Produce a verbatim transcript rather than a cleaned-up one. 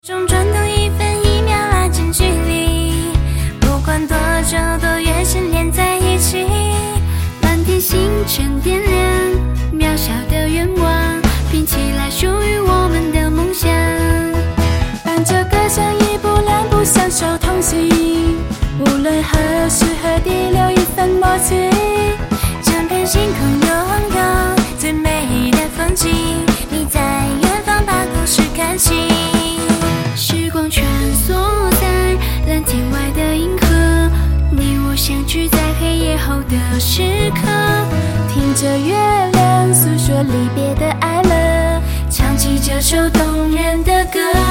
中转动一分一秒拉近距离，不管多久多远是连在一起。满天星辰点亮，渺小的愿望拼起来属于我们的梦想。伴着歌声一步两步相守同行，无论何时何地留一份默契。整片星空拥有最美的风景，你在远方把故事看清。时光穿梭在蓝天外的银河，你我相聚在黑夜后的时刻，听着月亮诉说离别的哀乐，唱起这首动人的歌。